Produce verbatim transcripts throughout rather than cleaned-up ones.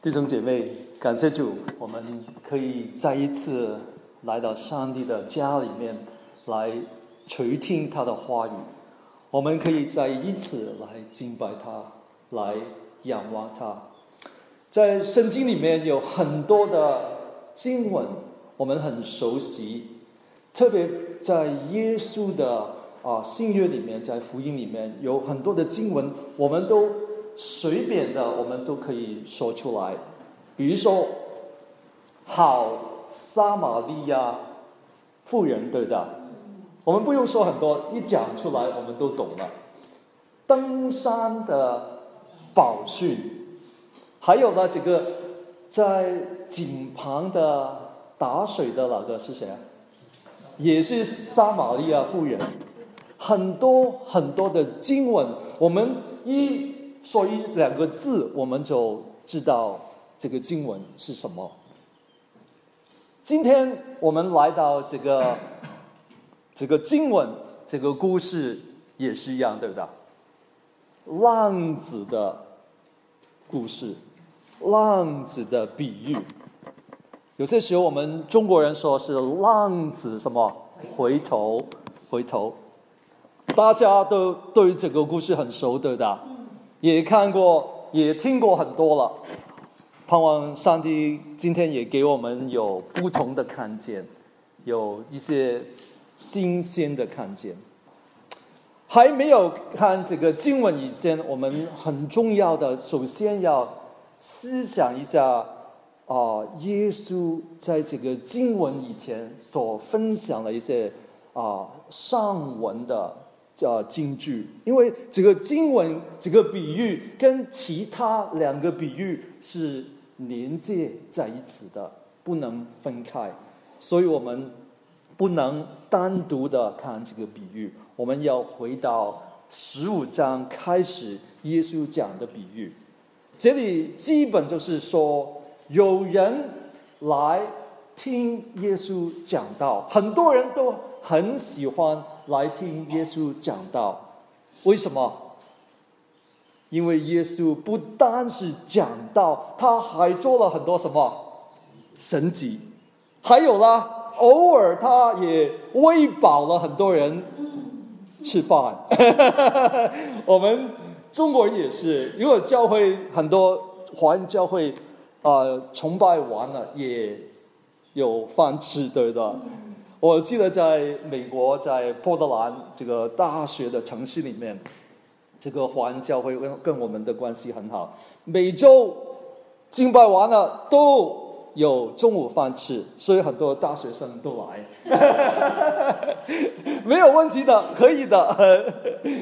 弟兄姐妹，感谢主，我们可以再一次来到上帝的家里面，来垂听他的话语。我们可以再一次来敬拜他，来仰望他。在圣经里面有很多的经文，我们很熟悉，特别在耶稣的啊新约里面，在福音里面有很多的经文，我们都随便的我们都可以说出来。比如说好撒玛利亚妇人，对的，我们不用说很多，一讲出来我们都懂了。登山的宝训，还有呢这个在井旁的打水的那个是谁啊？也是撒玛利亚妇人。很多很多的经文，我们一说一两个字，我们就知道这个经文是什么。今天我们来到这个这个经文，这个故事也是一样，对不对？浪子的故事，浪子的比喻。有些时候我们中国人说是浪子什么回头回头。大家都对这个故事很熟，对的，也看过，也听过很多了。盼望上帝今天也给我们有不同的看见，有一些新鲜的看见。还没有看这个经文以前，我们很重要的，首先要思想一下啊、呃，耶稣在这个经文以前所分享的一些啊、呃、上文的。呃，金句，因为这个经文这个比喻跟其他两个比喻是连接在一起的，不能分开，所以我们不能单独的看这个比喻，我们要回到十五章开始耶稣讲的比喻。这里基本就是说，有人来听耶稣讲道，很多人都很喜欢来听耶稣讲道。为什么？因为耶稣不单是讲道，他还做了很多什么神迹，还有啦，偶尔他也喂饱了很多人吃饭。我们中国人也是，如果教会很多华人教会呃崇拜完了也有饭吃，对的。我记得在美国，在波特兰这个大学的城市里面，这个华人教会跟跟我们的关系很好，每周敬拜完了都有中午饭吃，所以很多大学生都来。没有问题的，可以的。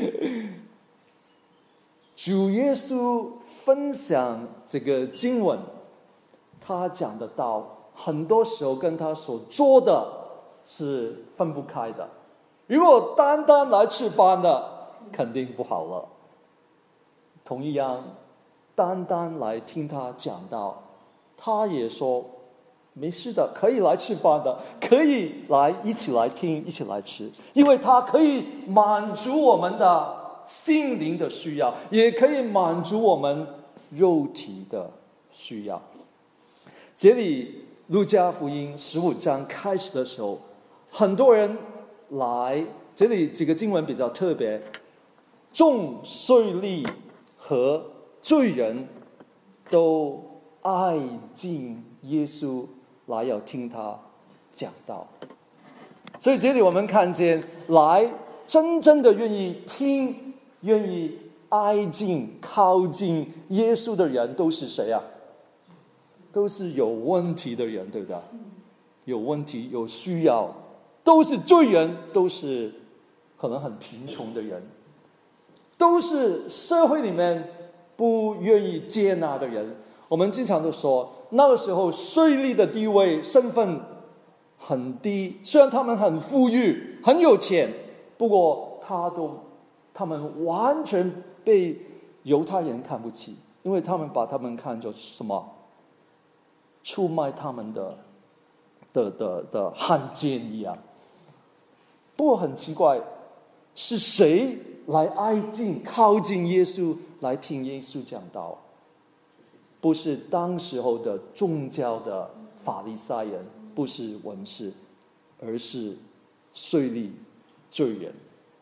主耶稣分享这个经文，他讲的道很多时候跟他所做的是分不开的。如果单单来吃饭的，肯定不好了。同一样，单单来听他讲道，他也说没事的，可以来吃饭的，可以来一起来听，一起来吃，因为他可以满足我们的心灵的需要，也可以满足我们肉体的需要。这里路加福音十五章开始的时候，很多人来，这里几个经文比较特别，众税吏和罪人都爱敬耶稣，来要听他讲道。所以这里我们看见，来真正的愿意听、愿意挨近、靠近耶稣的人都是谁啊？都是有问题的人，对不对？有问题、有需要，都是罪人，都是可能很贫穷的人，都是社会里面不愿意接纳的人。我们经常都说，那个时候税吏的地位、身份很低，虽然他们很富裕、很有钱，不过他都他们完全被犹太人看不起，因为他们把他们看作什么？出卖他们的的的的汉奸一样。不过很奇怪，是谁来挨近靠近耶稣，来听耶稣讲道？ 不是当时候的宗教的法利赛人，不是文士，而是税吏罪人。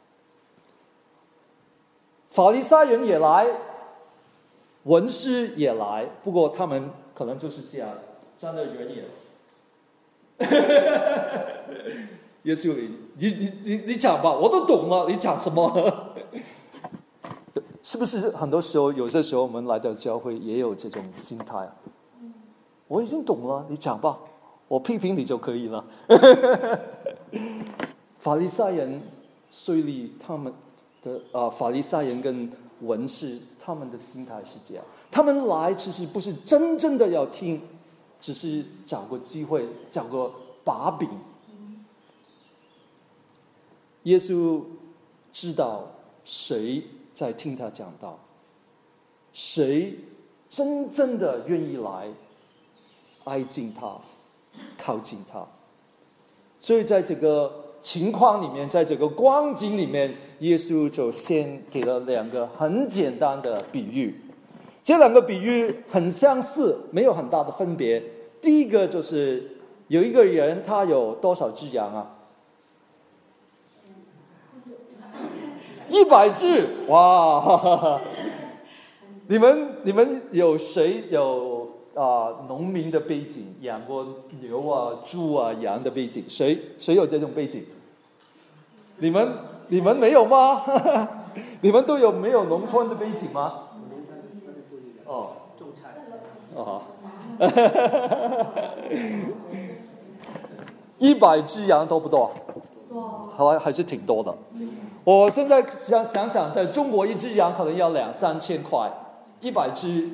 法利赛人也来，文士也来，不过他们可能就是这样站得远远。耶稣，你你你你讲吧，我都懂了，你讲什么？是不是很多时候，有些时候我们来到教会也有这种心态？我已经懂了，你讲吧，我批评你就可以了。法利赛人、税吏他们的啊、呃，法利赛人跟文士他们的心态是这样，他们来其实不是真正的要听，只是找个机会，找个把柄。耶稣知道谁在听他讲道，谁真正的愿意来挨近他，靠近他。所以在这个情况里面，在这个光景里面，耶稣就先给了两个很简单的比喻。这两个比喻很相似，没有很大的分别。第一个就是有一个人，他有多少只羊啊？一百只，哇！哈哈哈，你们你们有谁有啊、呃、农民的背景，养过牛啊、猪啊、羊的背景？谁谁有这种背景？你们你们没有吗？你们都有没有农村的背景吗？哦，种菜。哦，一百只羊多不多？多，还还是挺多的。我现在想想想，在中国一只羊可能要两三千块，一百只，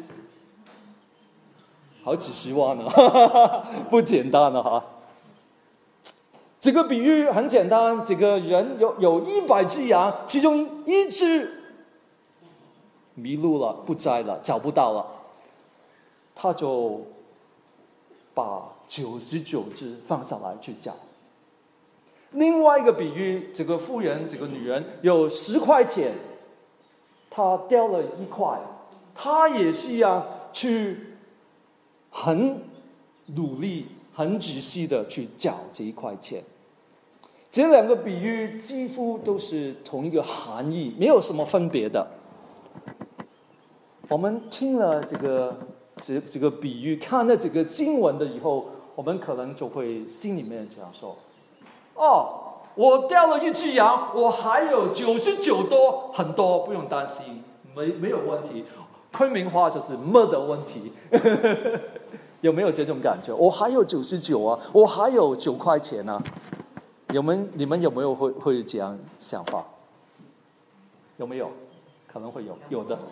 好几十万呢，不简单了哈。这个比喻很简单，这个人有有一百只羊，其中一只迷路了，不在了，找不到了，他就把九十九只放下来去找。另外一个比喻，这个妇人，这个女人有十块钱，她掉了一块，她也是一样去很努力、很仔细的去找这一块钱。这两个比喻几乎都是同一个含义，没有什么分别的。我们听了这个这这个比喻，看了这个经文的以后，我们可能就会心里面这样说。哦，我掉了一只羊，我还有九十九多，很多，不用担心，没没有问题。昆明话就是没的问题，有没有这种感觉？我还有九十九啊，我还有九块钱啊，有没你们有没有会会这样想法？有没有？可能会有，有的。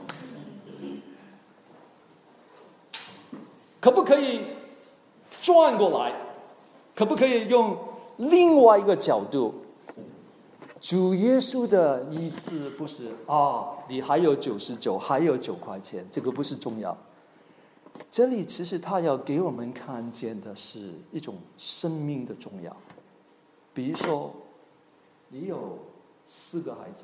可不可以转过来？可不可以用另外一个角度？主耶稣的意思不是啊，你还有九十九，还有九块钱，这个不是重要。这里其实他要给我们看见的是一种生命的重要。比如说，你有四个孩子，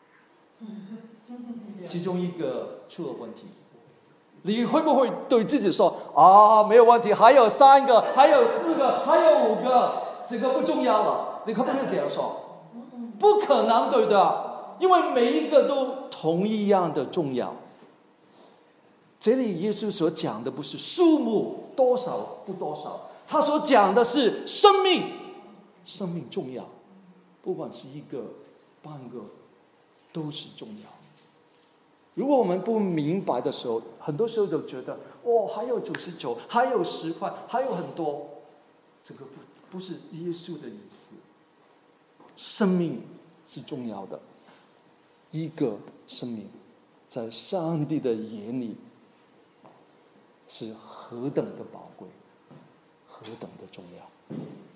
其中一个出了问题，你会不会对自己说啊，没有问题，还有三个，还有四个，还有五个，这个不重要了？你可不可以这样说？不可能，对的，因为每一个都同一样的重要。这里耶稣所讲的不是数目多少不多少，他所讲的是生命，生命重要，不管是一个半个都是重要。如果我们不明白的时候，很多时候就觉得哦，还有九十九，还有十块，还有很多，这个不不是耶稣的意思。生命是重要的，一个生命在上帝的眼里是何等的宝贵，何等的重要。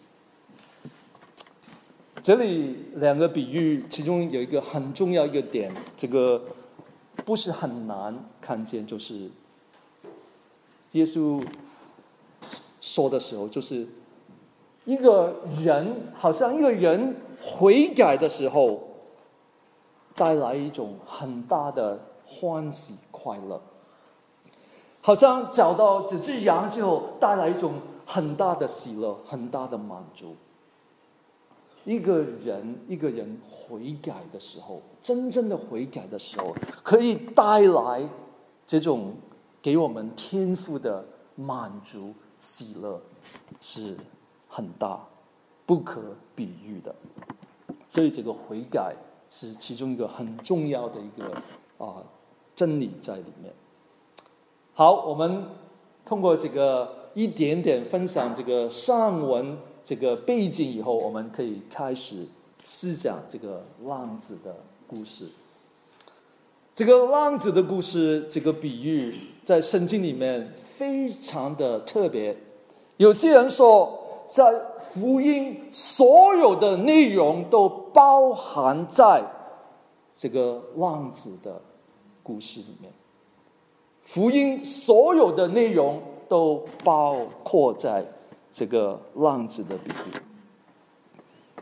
这里两个比喻，其中有一个很重要一个点，这个不是很难看见，就是耶稣说的时候，就是一个人好像一个人悔改的时候，带来一种很大的欢喜快乐。 好像找到这只羊之后，带来一种很大的喜乐，很大的满足。一个人一个人悔改的时候，真正的悔改的时候，可以带来这种给我们天父的满足喜乐，是很大不可比喻的。所以这个悔改是其中一个很重要的一个啊、呃、真理在里面。好，我们通过这个一点点分享这个上文这个背景以后，我们可以开始思想这个浪子的故事。这个浪子的故事，这个比喻在圣经里面非常的特别。有些人说，在福音所有的内容都包含在这个浪子的故事里面。福音所有的内容都包括在这个浪子的比喻。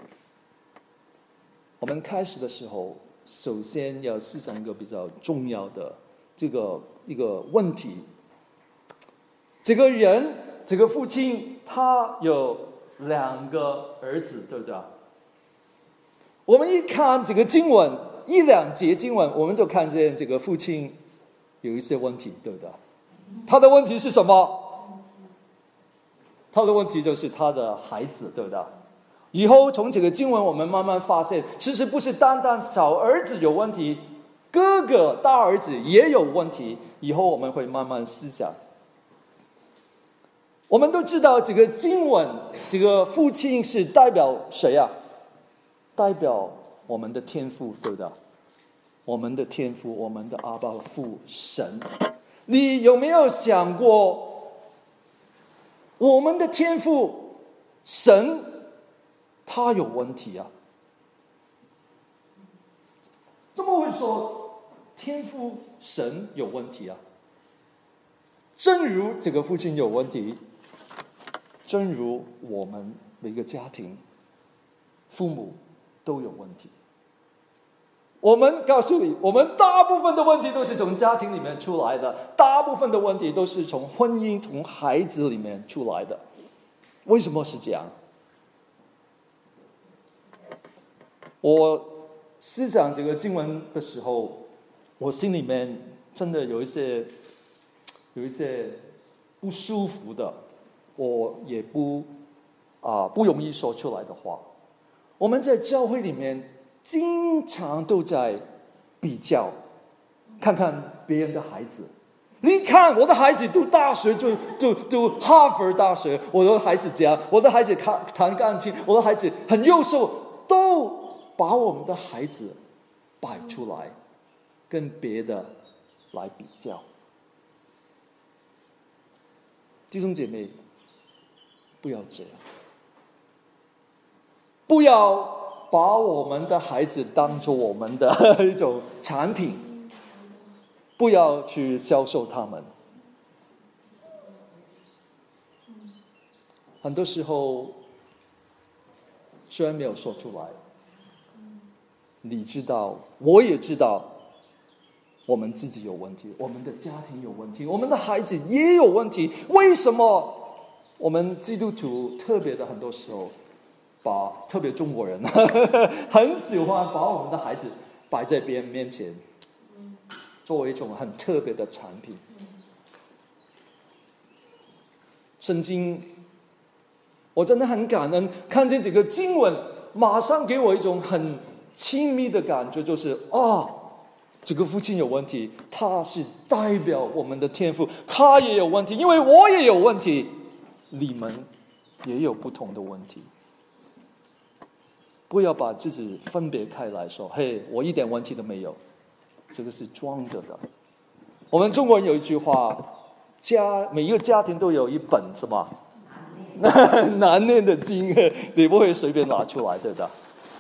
我们开始的时候，首先要思想一个比较重要的这个一个问题。这个人，这个父亲，他有两个儿子，对不对？我们一看这个经文，一两节经文，我们就看见这个父亲有一些问题，对不对？他的问题是什么？他的问题就是他的孩子，对不对？以后从这个经文我们慢慢发现，其实不是单单小儿子有问题，哥哥大儿子也有问题。以后我们会慢慢思想。我们都知道这个经文，这个父亲是代表谁啊？代表我们的天父，对不对？我们的天父，我们的阿爸父神。你有没有想过，我们的天父神他有问题啊？怎么会说天父神有问题啊？正如这个父亲有问题，正如我们每个家庭父母都有问题。我们告诉你，我们大部分的问题都是从家庭里面出来的，大部分的问题都是从婚姻、从孩子里面出来的。为什么是这样？我思想这个经文的时候，我心里面真的有一些有一些不舒服的，我也不啊、呃、不容易说出来的话。我们在教会里面经常都在比较，看看别人的孩子。你看我的孩子读大学就就读哈佛大学，我的孩子这样，我的孩子弹弹钢琴，我的孩子很优秀，都把我们的孩子摆出来，跟别的来比较。弟兄姐妹，不要这样，不要把我们的孩子当作我们的一种产品，不要去销售他们。很多时候，虽然没有说出来，你知道，我也知道，我们自己有问题，我们的家庭有问题，我们的孩子也有问题。为什么我们基督徒特别的很多时候，把特别中国人很喜欢把我们的孩子摆在别人面前，作为一种很特别的产品。圣经，我真的很感恩，看见这个经文，马上给我一种很亲密的感觉，就是啊，这个父亲有问题，他是代表我们的天父，他也有问题，因为我也有问题，你们也有不同的问题。不要把自己分别开来说，嘿，我一点问题都没有，这个是装着的。我们中国人有一句话，家每一个家庭都有一本什么难念的经，你不会随便拿出来，对的。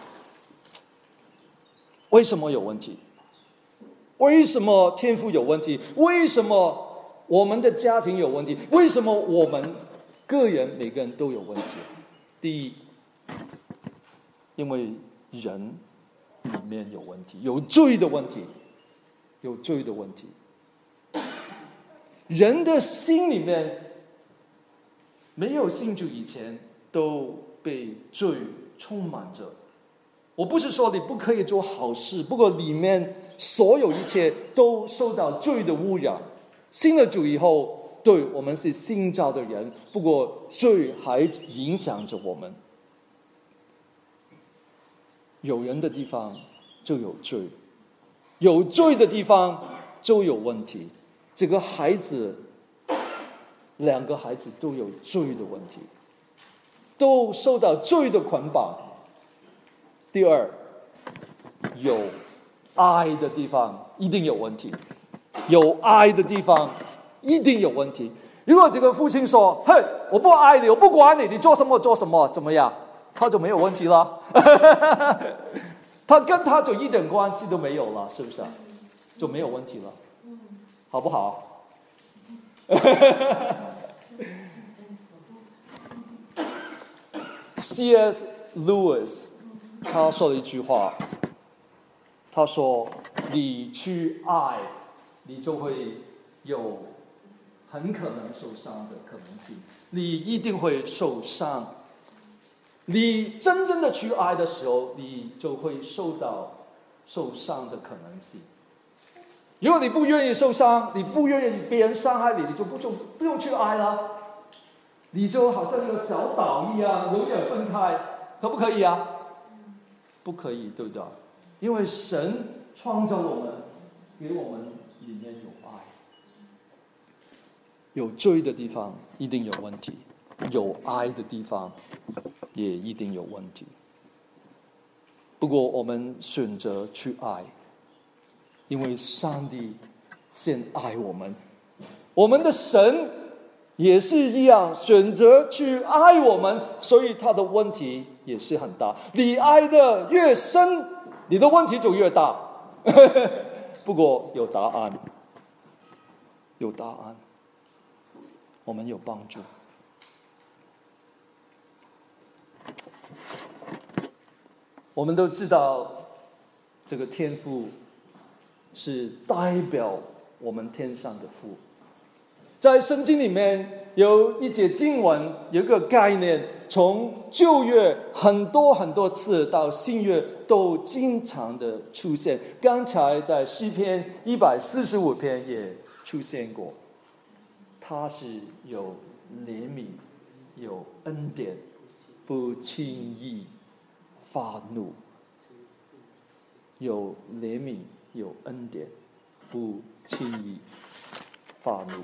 为什么有问题？为什么天父有问题？为什么我们的家庭有问题？为什么我们个人每个人都有问题？第一，因为人里面有问题，有罪的问题，有罪的问题。 人的心里面没有信主以前都被罪充满着。我不是说你不可以做好事，不过里面所有一切都受到罪的污染。信了主以后，对，我们是新造的人，不过罪还影响着我们。有人的地方就有罪，有罪的地方就有问题。这个孩子，两个孩子都有罪的问题，都受到罪的捆绑。第二，有爱的地方一定有问题，有爱的地方一定有问题。如果这个父亲说：“嘿，我不爱你，我不管你，你做什么做什么，怎么样？”他就没有问题了。他跟他就一点关系都没有了，是不是？就没有问题了，好不好？C S Lewis 他说了一句话，他说：“你去爱，你就会有很可能受伤的可能性，你一定会受伤。你真正的去爱的时候，你就会受到受伤的可能性。如果你不愿意受伤，你不愿意别人伤害你，你就不就不用去爱了。你就好像一个小岛一样，永远分开，可不可以啊？不可以，对不对？因为神创造我们，给我们里面有爱。有罪的地方一定有问题，有爱的地方也一定有问题。不过我们选择去爱，因为上帝先爱我们，我们的神也是一样选择去爱我们，所以他的问题也是很大。你爱的越深，你的问题就越大。不过有答案，有答案，我们有帮助。我们都知道，这个天父是代表我们天上的父。在圣经里面有一节经文，有一个概念，从旧约很多很多次到新约都经常的出现。刚才在诗篇一百四十五篇也出现过。他是有怜悯，有恩典，不轻易发怒。有怜悯，有恩典，不轻易发怒。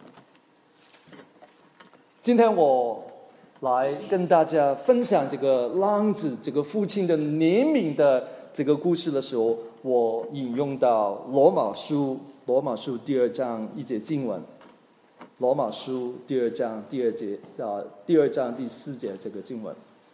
今天我来跟大家分享这个浪子，这个父亲的怜悯的这个故事的时候，我引用到罗马书，罗马书第二章一节经文，罗马书第二章第二节啊，第二章第四节这个经文。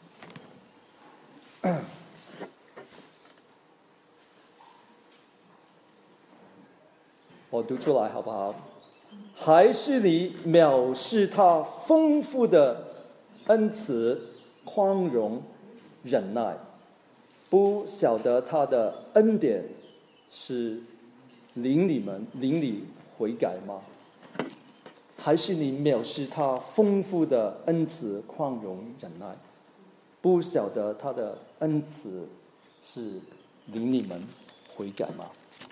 我读出来好不好？还是你藐视他丰富的恩慈、宽容、忍耐，不晓得他的恩典是领你们领你悔改吗？还是你藐视他丰富的恩慈、宽容、忍耐，不晓得他的恩慈是领你们悔改吗？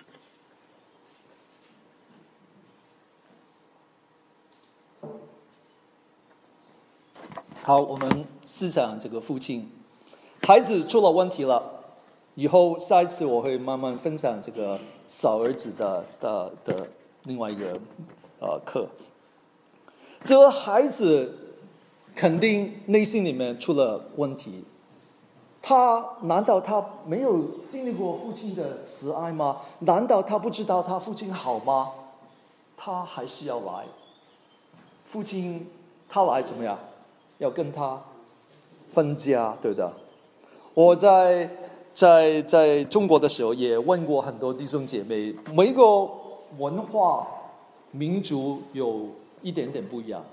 好，我们思想这个父亲，孩子出了问题了，以后下一次我会慢慢分享这个小儿子的的的另外一个呃课。这个孩子肯定内心里面出了问题，他难道他没有经历过父亲的慈爱吗？难道他不知道他父亲好吗？他还是要来，父亲他来怎么样？要跟他分家，对不对？我在在在中国的时候也问过很多弟兄姐妹，每个文化民族有一点点不一样。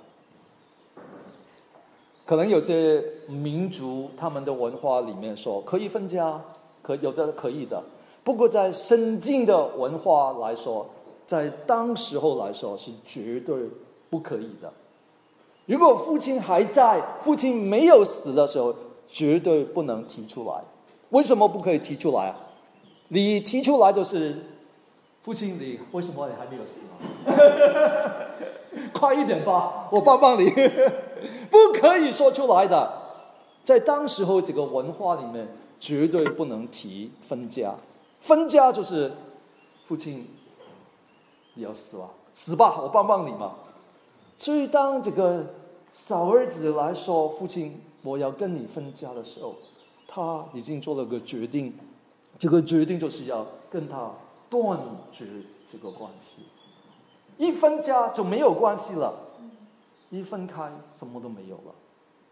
可能有些民族他们的文化里面说可以分家，可有的可以的。不过在圣经的文化来说， 在当时候来说是绝对不可以的。如果父亲还在，父亲没有死的时候，绝对不能提出来。为什么不可以提出来啊？你提出来就是父亲，你为什么你还没有死啊？快一点吧，我帮帮你。不可以说出来的。在当时候这个文化里面，绝对不能提分家。分家就是父亲你要死了，死吧，我帮帮你嘛。所以当这个小儿子来说父亲我要跟你分家的时候，他已经做了个决定，这个决定就是要跟他断绝这个关系。一分家就没有关系了，一分开什么都没有了。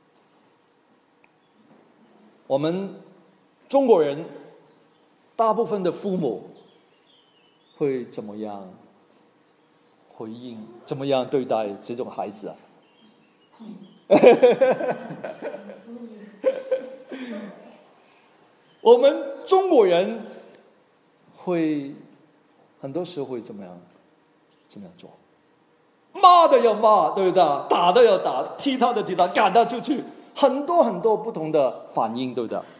我们中国人大部分的父母会怎么样回应，怎么样对待这种孩子啊？我们中国人会很多时候会怎么样怎么样做？骂的要骂，对不对？打的要打，踢他的踢他，赶他出去，很多很多不同的反应，对不对？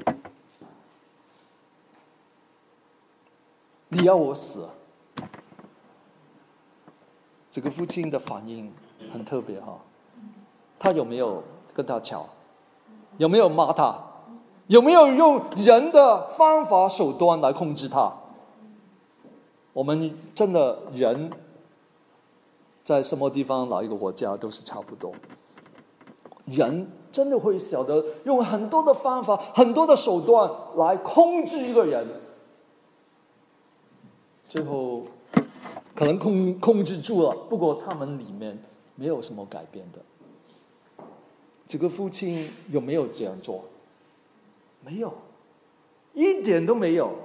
你要我死？这个父亲的反应很特别哈，他有没有跟他吵？有没有骂他？有没有用人的方法手段来控制他？我们真的人在什么地方哪一个国家都是差不多，人真的会晓得用很多的方法很多的手段来控制一个人，最后可能控控制住了，不过他们里面没有什么改变的。这个父亲有没有这样做？没有，一点都没有，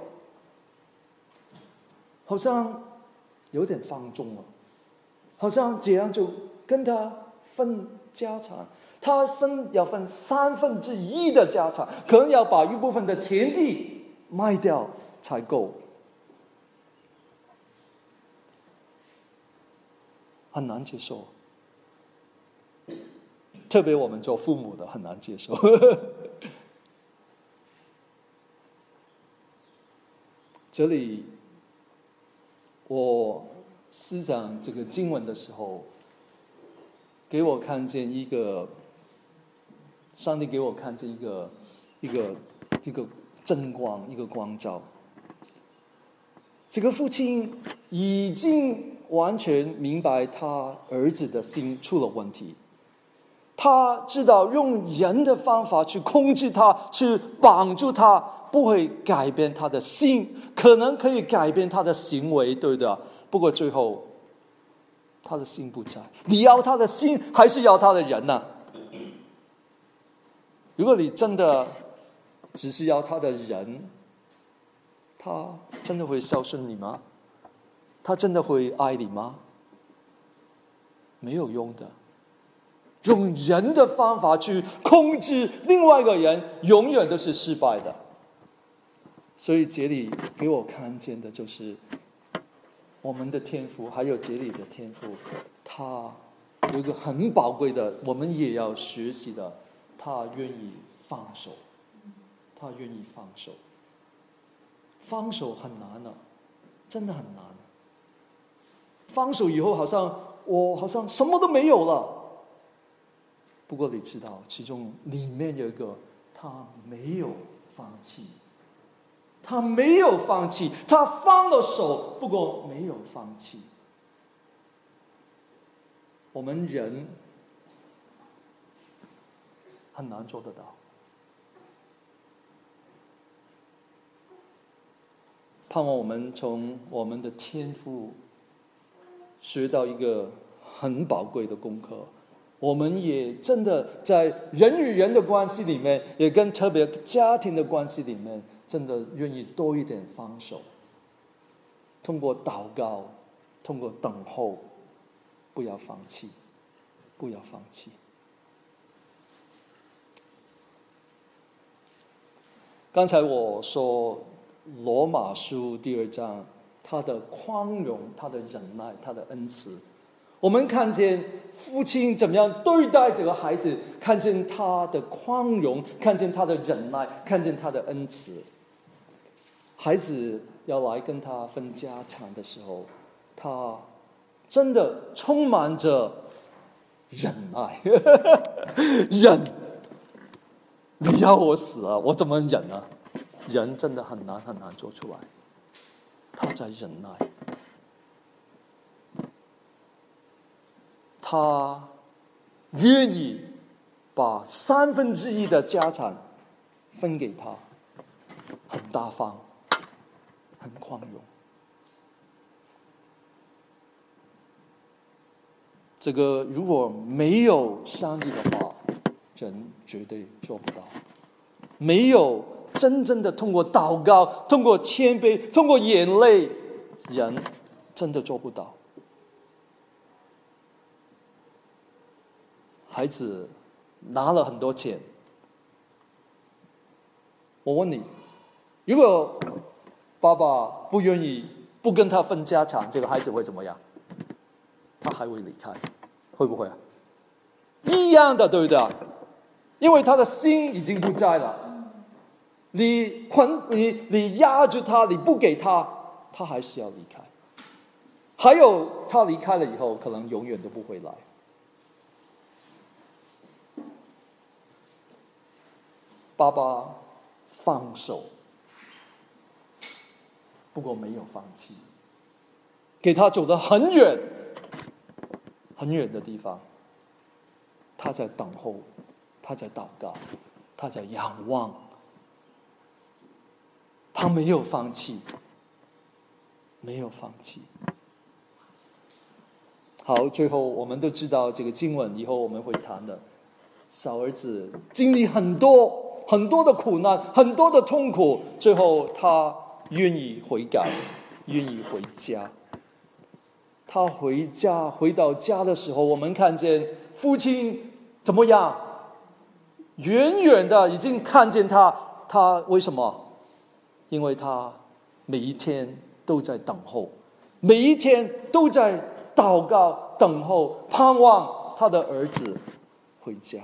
好像有点放纵了，好像这样就跟他分家产，他分要分三分之一的家产，可能要把一部分的田地卖掉才够，很难接受。特别我们做父母的很难接受。这里我思想这个经文的时候，给我看见一个上帝给我看见一个一个一个真光，一个光照。这个父亲已经完全明白他儿子的心出了问题，他知道用人的方法去控制他，去绑住他，不会改变他的心，可能可以改变他的行为，对不对？不过最后他的心不在，你要他的心还是要他的人呢、啊？如果你真的只是要他的人，他真的会孝顺你吗？他真的会爱你吗？没有用的。用人的方法去控制另外一个人，永远都是失败的。所以杰里给我看见的就是我们的天父，还有杰里的天父，他有一个很宝贵的，我们也要学习的，他愿意放手，他愿意放手。放手很难的、啊，真的很难。放手以后，好像我好像什么都没有了。不过你知道，其中里面有一个，他没有放弃，他没有放弃，他放了手，不过没有放弃。我们人很难做得到。盼望我们从我们的天父学到一个很宝贵的功课。我们也真的在人与人的关系里面，也跟特别家庭的关系里面，真的愿意多一点放手，通过祷告，通过等候，不要放弃，不要放弃。刚才我说罗马书第二章他的宽容，他的忍耐，他的恩慈。我们看见父亲怎么样对待这个孩子，看见他的宽容，看见他的忍耐，看见他的恩慈。孩子要来跟他分家产的时候，他真的充满着忍耐。忍，你要我死啊，我怎么忍啊？人真的很难很难做出来。他在忍耐，他愿意把三分之一的家产分给他，很大方，很宽容。这个如果没有上帝的话，人绝对做不到。没有真正的通过祷告，通过谦卑，通过眼泪，人真的做不到。孩子拿了很多钱，我问你，如果爸爸不愿意不跟他分家产，这个孩子会怎么样？他还会离开，会不会啊？一样的，对不对？因为他的心已经不在了。你捆你你压住他，你不给他，他还是要离开。还有他离开了以后，可能永远都不会来。爸爸放手，不过没有放弃，给他走得很远很远的地方。他在等候，他在祷告，他在仰望，他没有放弃，没有放弃。好，最后我们都知道这个经文，以后我们会谈的。小儿子经历很多很多的苦难，很多的痛苦，最后他愿意悔改，愿意回家。他回家回到家的时候，我们看见父亲怎么样？远远的已经看见他，他为什么？因为他每一天都在等候，每一天都在祷告、等候、盼望他的儿子回家。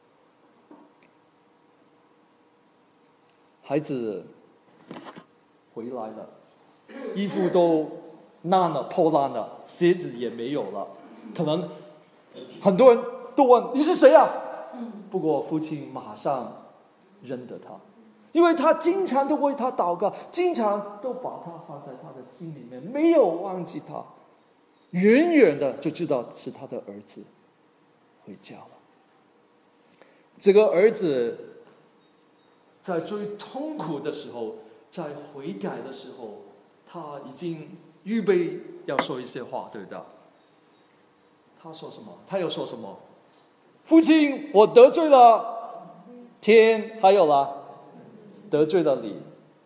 孩子回来了，衣服都烂了、破烂了，鞋子也没有了。可能很多人都问你是谁啊？不过父亲马上认得他，因为他经常都为他祷告，经常都把他放在他的心里面，没有忘记他，远远的就知道是他的儿子回家了。这个儿子在最痛苦的时候，在悔改的时候，他已经预备要说一些话，对不对？他说什么？他又说什么？父亲，我得罪了天，还有啦，得罪了你。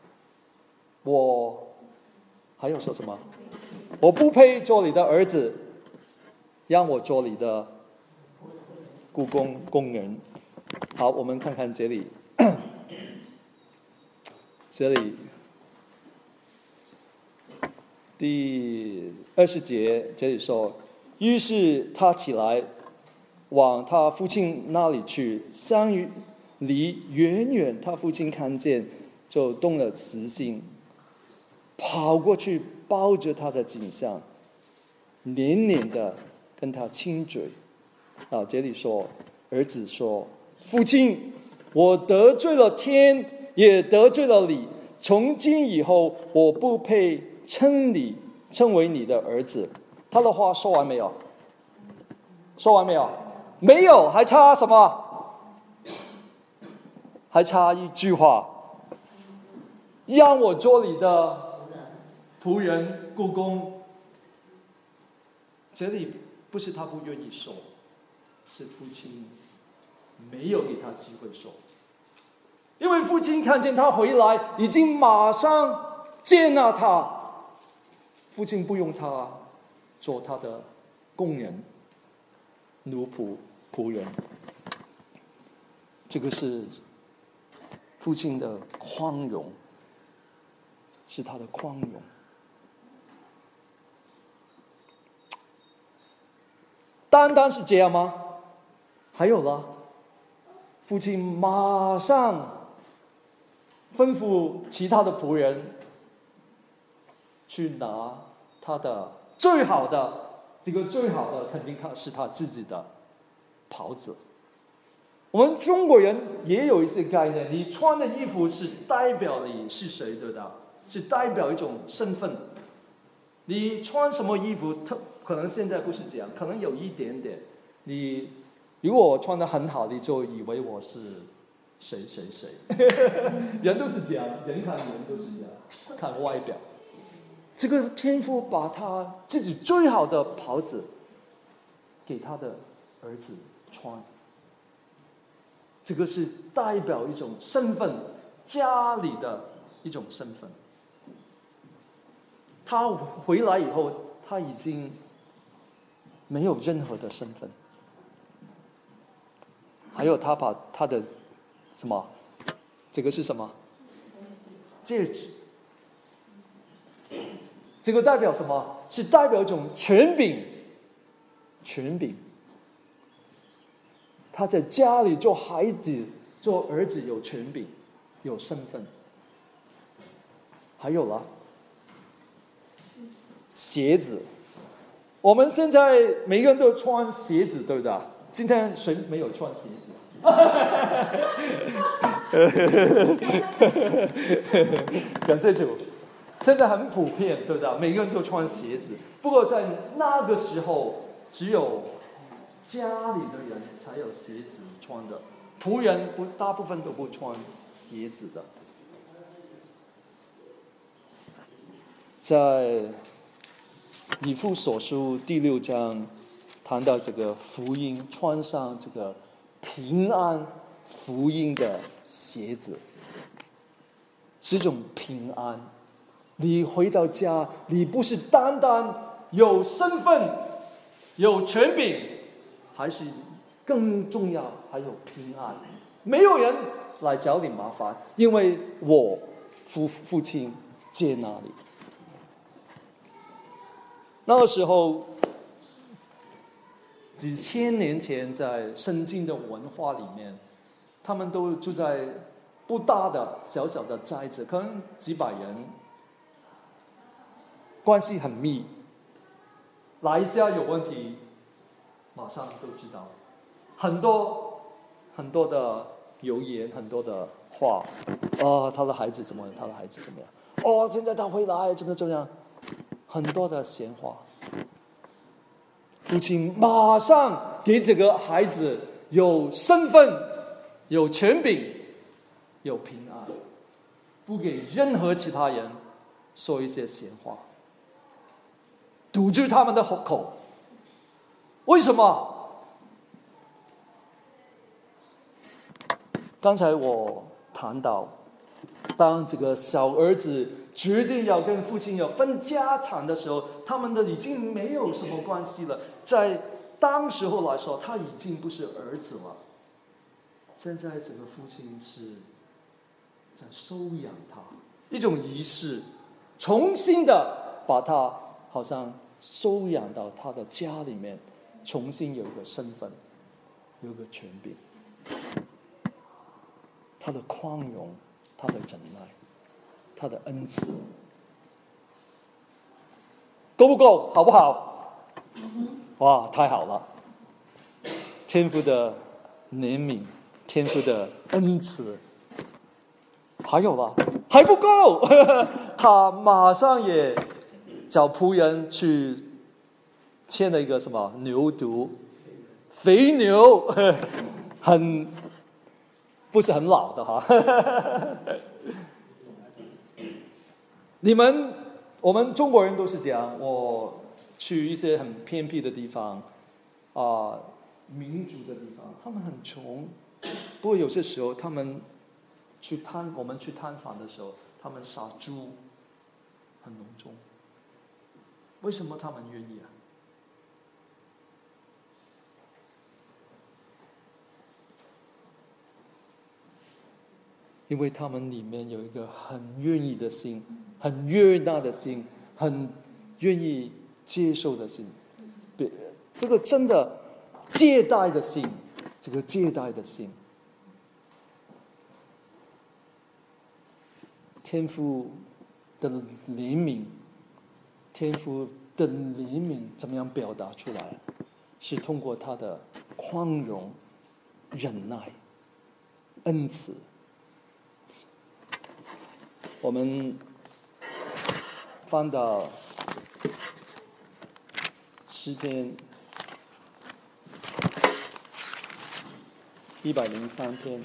我还有说什么？我不配做你的儿子，让我做你的雇工工人。好，我们看看这里，这里第二十节，这里说，于是他起来，往他父亲那里去，相于离远远，他父亲看见，就动了慈心，跑过去抱着他的颈项，连连的跟他亲嘴。啊，这里说，儿子说，父亲，我得罪了天，也得罪了你，从今以后我不配称你称为你的儿子。他的话说完没有？说完没有？没有，还差什么？还差一句话，让我做你的仆人雇工。这里不是他不愿意说，是父亲没有给他机会说，因为父亲看见他回来，已经马上接纳他，父亲不用他做他的工人、奴仆、仆人。这个是父亲的宽容，是他的宽容。 单单是这样吗？还有了，父亲马上吩咐其他的仆人去拿他的最好的，这个最好的肯定他是他自己的袍子。我们中国人也有一些概念，你穿的衣服是代表你是谁，对吧？是代表一种身份。你穿什么衣服，特可能现在不是这样，可能有一点点。你如果我穿得很好，你就以为我是谁谁谁。人都是这样，人看人都是这样，看外表。这个天父把他自己最好的袍子给他的儿子穿，这个是代表一种身份，家里的一种身份。他回来以后，他已经没有任何的身份。还有他把他的什么，这个是什么？戒指。这个代表什么？是代表一种权柄，权柄。他在家里做孩子、做儿子有权柄、有身份。还有了鞋子，我们现在每个人都穿鞋子，对不对？今天谁没有穿鞋子？感谢主。现在很普遍，对不对？每个人都穿鞋子。不过在那个时候，只有家里的人才有鞋子穿的，仆人不大部分都不穿鞋子的。在以弗所书第六章谈到这个福音，穿上这个平安福音的鞋子，是一种平安。你回到家，你不是单单有身份、有权柄，还是更重要还有平安。没有人来找你麻烦，因为我父父亲接纳你。那个时候，几千年前，在圣经的文化里面，他们都住在不大的小小的寨子，可能几百人。关系很密，哪一家有问题，马上都知道。很多很多的谣言，很多的话，哦，他的孩子怎么样？他的孩子怎么样？哦，现在他回来，怎么怎么样？很多的闲话。父亲马上给这个孩子有身份、有权柄、有平安，不给任何其他人说一些闲话。堵住他们的口。为什么？刚才我谈到，当这个小儿子决定要跟父亲要分家产的时候，他们的已经没有什么关系了。在当时候来说，他已经不是儿子了。现在这个父亲是在收养他，一种仪式，重新的把他好像收养到他的家里面，重新有一个身份，有一个权柄。他的宽容，他的忍耐，他的恩慈，够不够？好不好？哇，太好了！天父的怜悯，天父的恩慈，还有了，还不够。他马上也找仆人去牵了一个什么牛犊，肥牛，很不是很老的哈。你们我们中国人都是这样，我去一些很偏僻的地方啊、呃，民族的地方，他们很穷，不过有些时候他们去探我们去探访的时候，他们杀猪很隆重。为什么他们愿意啊？因为他们里面有一个很愿意的心，很悦纳的心，很愿意接受的心。这个真的借贷的心，这个借贷的心，天父的怜悯，天父的怜悯怎么样表达出来？是通过他的宽容、忍耐、恩慈。我们翻到诗篇一百零三篇，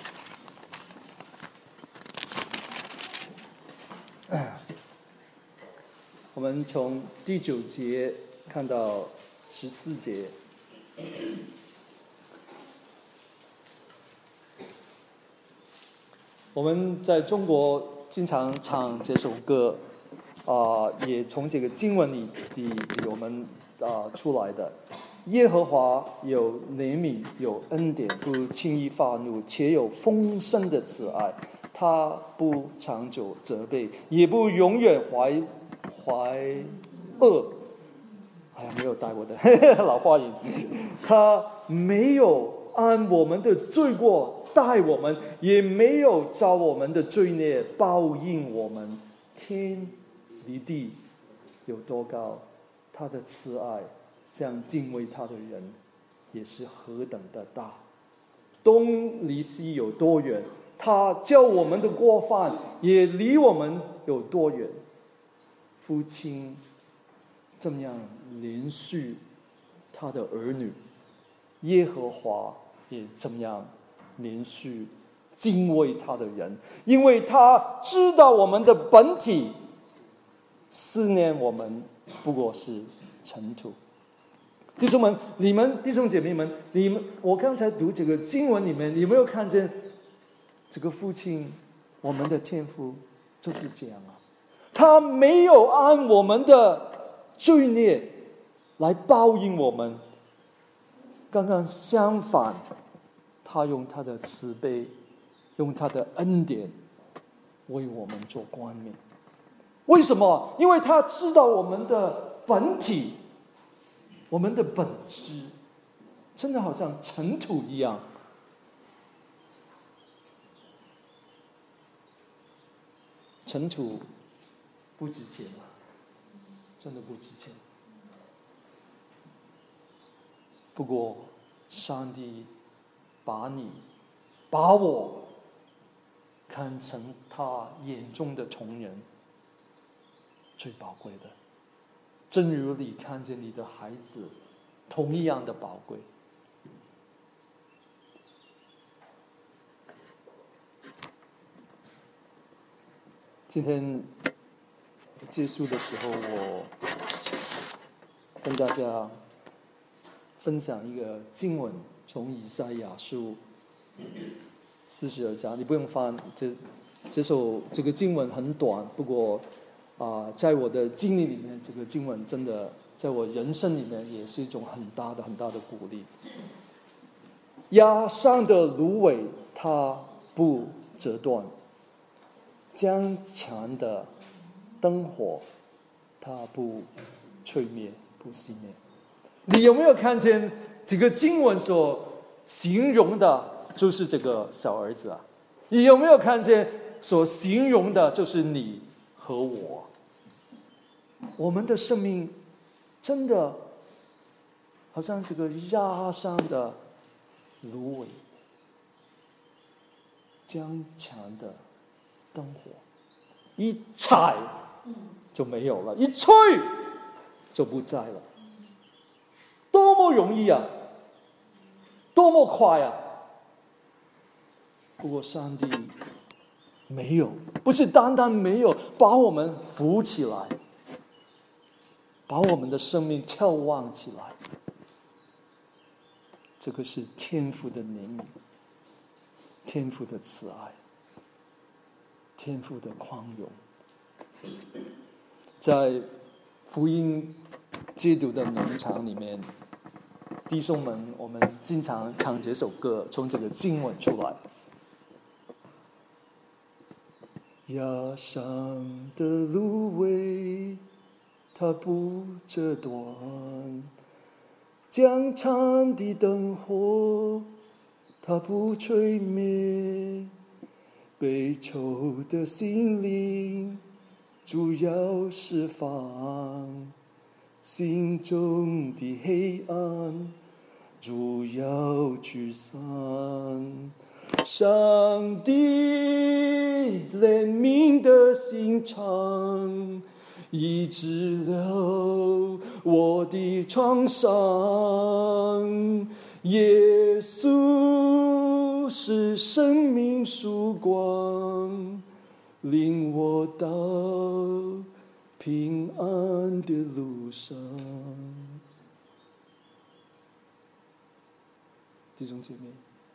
我们从第九节看到十四节。我们在中国经常唱这首歌，啊、呃，也从这个经文里里里我们啊、呃、出来的。耶和华有怜悯，有恩典，不轻易发怒，且有丰盛的慈爱。他不长久责备，也不永远怀怀恶。哎呀，没有带我的老话音。他没有按我们的罪过待我们，也没有照我们的罪孽报应我们。天离地有多高，他的慈爱向敬畏他的人也是何等的大。东离西有多远，他叫我们的过犯也离我们有多远。父亲这么样连续他的儿女，耶和华也这么样连续敬畏他的人，因为他知道我们的本体，思念我们不过是尘土。弟兄们，你们弟兄姐妹们，你们，我刚才读这个经文里面，你有没有看见这个父亲，我们的天父就是这样啊？他没有按我们的罪孽来报应我们，刚刚相反，他用他的慈悲，用他的恩典为我们做冠冕。为什么？因为他知道我们的本体，我们的本质真的好像尘土一样。尘土不值钱啊，真的不值钱。不过上帝把你把我看成他眼中的同人，最宝贵的，正如你看见你的孩子同一样的宝贵。今天结束的时候，我跟大家分享一个经文，从以赛亚书四十二章。你不用翻，这这首这个经文很短，不过啊、呃，在我的经历里面，这个经文真的在我人生里面也是一种很大的很大的鼓励。压伤的芦苇它不折断，将强的灯火它不吹灭，不熄灭。你有没有看见这个经文所形容的就是这个小儿子啊？你有没有看见所形容的就是你和我？我们的生命真的好像这个压伤的芦苇，将强的灯火，一踩就没有了，一吹就不在了。多么容易啊，多么快啊！不过上帝没有，不是单单没有把我们扶起来，把我们的生命眺望起来。这个是天父的怜悯，天父的慈爱，天父的宽容。在福音基督的农场里面，弟兄们，我们经常唱这首歌，从这个经文出来。压伤的芦苇，它不折断， 将残的灯火，它不吹灭，悲愁的心灵主要释放，心中的黑暗主要驱散。上帝怜悯的心肠，医治了我的创伤。耶稣是生命曙光，领我到平安的路上。弟兄姐妹，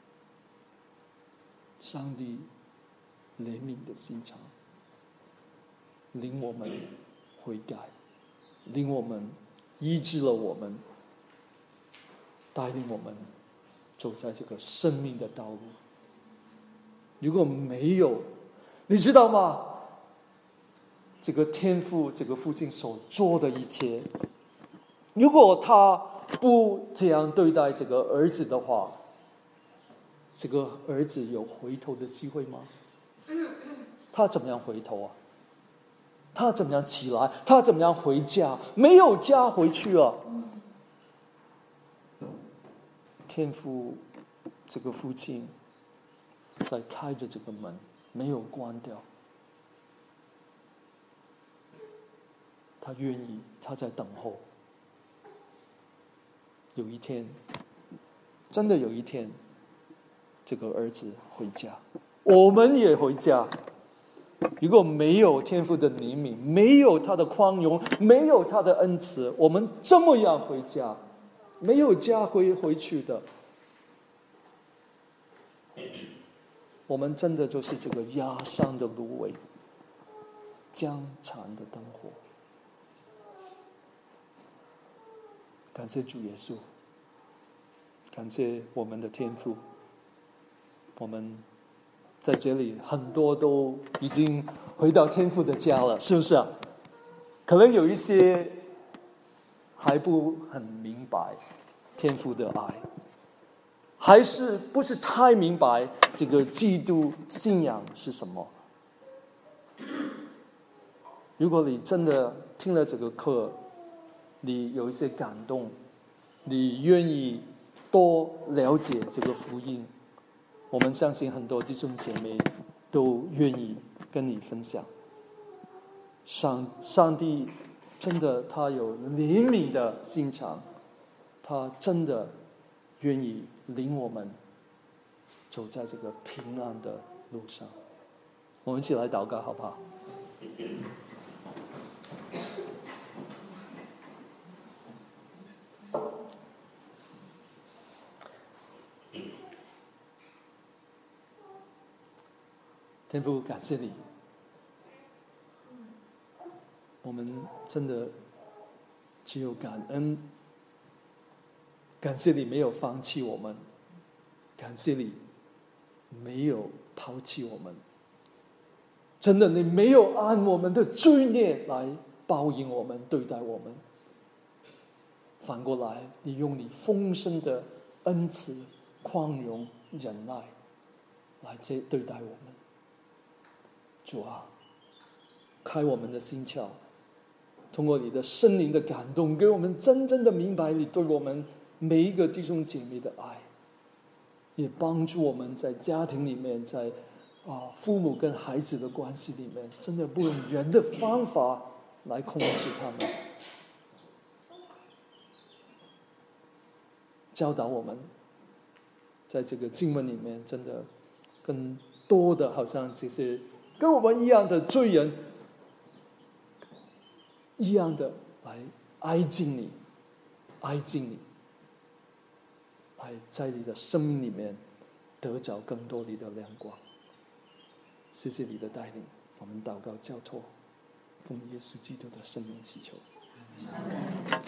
上帝怜悯的心肠，领我们悔改，领我们医治了我们，带领我们走在这个生命的道路。如果没有，你知道吗？这个天父，这个父亲所做的一切，如果他不这样对待这个儿子的话，这个儿子有回头的机会吗？他怎么样回头啊？他怎么样起来？他怎么样回家？没有家回去了。天父这个父亲在开着这个门，没有关掉。他愿意，他在等候。有一天，真的有一天，这个儿子回家，我们也回家。如果没有天父的怜悯，没有他的宽容，没有他的恩慈，我们这么样回家，没有家回回去的。我们真的就是这个压伤的芦苇，将残的灯火。感谢主耶稣，感谢我们的天父。我们在这里很多都已经回到天父的家了，是不是啊？可能有一些还不很明白天父的爱，还是不是太明白这个基督信仰是什么。如果你真的听了这个课，你有一些感动，你愿意多了解这个福音，我们相信很多弟兄姐妹都愿意跟你分享。上上帝真的他有怜悯的心肠，他真的愿意领我们走在这个平安的路上。我们一起来祷告好不好？天父，感谢你，我们真的只有感恩，感谢你没有放弃我们，感谢你没有抛弃我们，真的你没有按我们的罪孽来报应我们，对待我们，反过来你用你丰盛的恩慈、宽容、忍耐来对待我们。主啊，开我们的心窍，通过你的圣灵的感动，给我们真正的明白你对我们每一个弟兄姐妹的爱，也帮助我们在家庭里面，在啊父母跟孩子的关系里面，真的不用人的方法来控制他们，教导我们在这个经文里面，真的更多的好像这些跟我们一样的罪人一样的来挨近你，挨近你，来在你的生命里面得着更多你的亮光。谢谢你的带领，我们祷告交托，奉耶稣基督的圣名祈求。